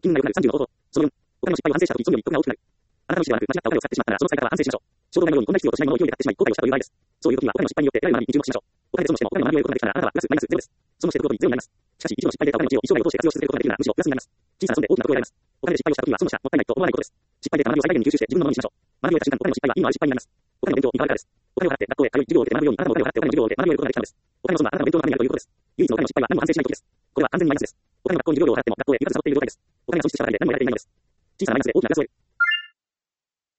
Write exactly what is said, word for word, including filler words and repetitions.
金額が良くなるさんじゅうの方法。そのよん、お金の失敗を反省したとき罪より得が大きくなる。あなたの意思ではなく、間違ったお金を使ってしまったなら、その使い方は反省しましょう。衝動買いのようにこんな必要としないものを勢いで買ってしまい、後悔をしたという場合です。そういう時には、お金の失敗によって得られる学びに注目しましょう。お金で損をしても、お金の学びを得ることができたら、あなたはプラスマイナスゼロです。損をしていくごとにゼロになります。しかし、一度の失敗で得たお金のうちを一生涯を通して活用し続けることができるなら、むしろプラスになります。小さな損で大きな得を得られます。お金で失敗をした時は損をした、もったいないと思わないことです。失敗で得た学びを最大限に吸収して自分のものにしましょう。学びを得た瞬間、お金の失敗は意味のある失敗になります。お金の勉強いかがです。お金を払って学校へ通い、授業を受けて学ぶように、あなたもお金を払ってお金の授業を受けて学びを得ることができたのです。お金の損はあなたの勉強のためにあるということです。唯一のお金の失敗は何も反省しない時です。これは完全にマイナスです。お金の学校に授業料を払っても学校へ行かずサボっている状態です。お金が損失したばかりで何も得られていないのです。小さなマイナスで大きなプラスを得る。